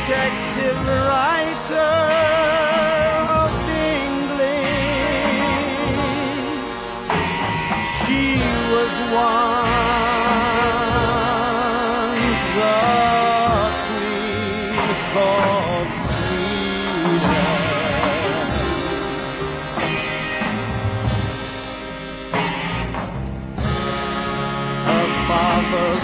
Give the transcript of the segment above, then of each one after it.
detective writer of Bingley. She was once the Queen of Sweden. Her father's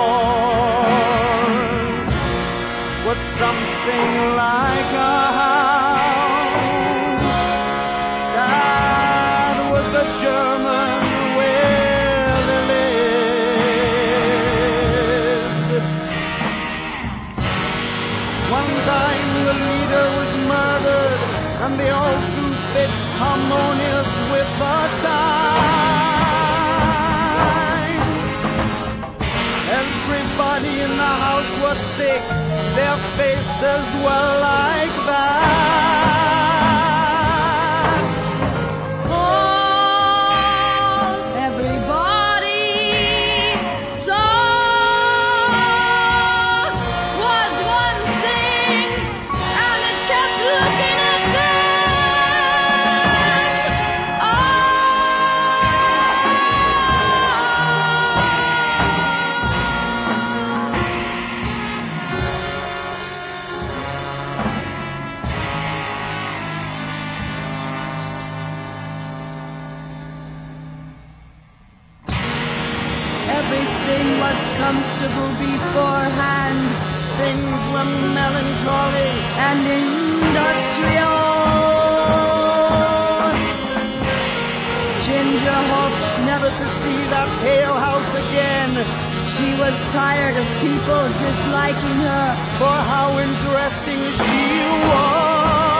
horse was something like a house. That was the German where they lived. One time the leader was murdered, and they all threw fits harmonious with the time. Everybody in the house was sick, their faces were like that. All everybody saw was one thing, and it kept looking at them. Everything was comfortable beforehand Things were melancholy, and industrial. Ginger hoped never to see that pale house again. she was tired of people disliking her. For how interesting she was.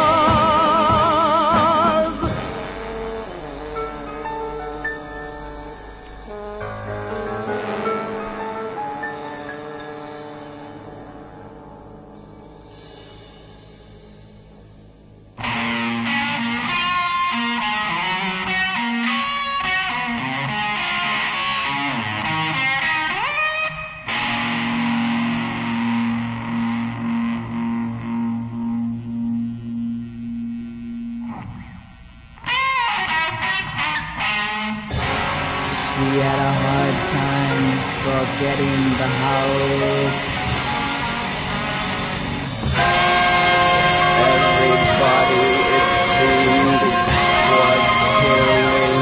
She had a hard time forgetting the house. Everybody, it seemed, was killing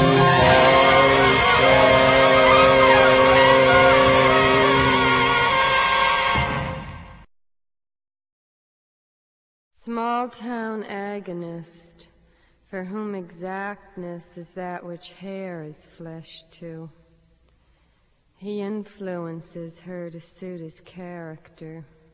horses. Small-town agonist, for whom exactness is that which hair is fleshed to. He influences her to suit his character.